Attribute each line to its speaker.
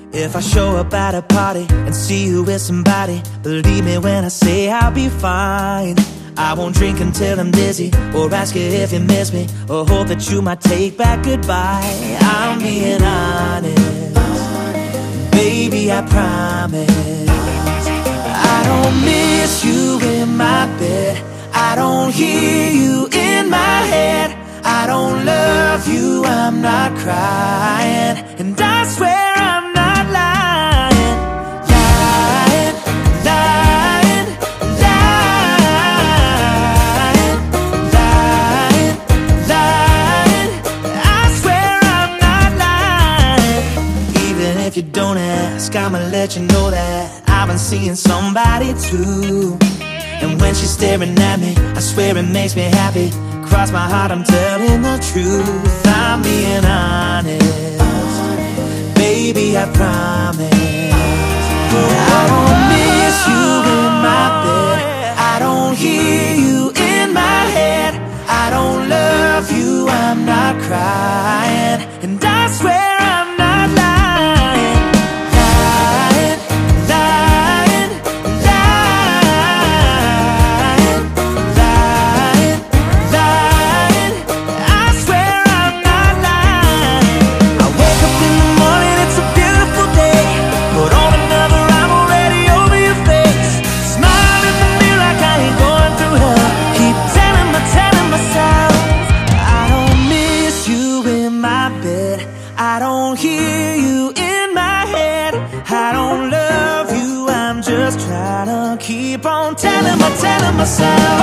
Speaker 1: If I show up at a party and see you with somebody, believe me when I say I'll be fine. I won't drink until I'm dizzy, or ask you if you miss me, or hope that you might take back goodbye. I'm being honest, baby, I promise. I don't miss you in my bed, I don't hear you in my head, I don't love you, I'm not crying, and I swear I'm not lying. Lying, lying, lying, lying, lying, I swear I'm not lying. Even if you don't ask, I'ma let you know that I've been seeing somebody too. And when she's staring at me, I swear it makes me happy. Cross my heart, I'm telling the truth. I'm being honest, baby, I promise. I don't miss you in my bed, I don't hear you in my head, I don't love you, I'm not crying, and I swear I'm not lying. Lying, lying, lying, lying, lying, I swear I'm not lying. I wake up in the morning, it's a beautiful day, put on another, I'm already over your face, smile in the mirror like I ain't going through hell, keep telling myself I don't miss you in my bed, I don't hear you in my head, I don't love you, I'm just trying to keep on telling myself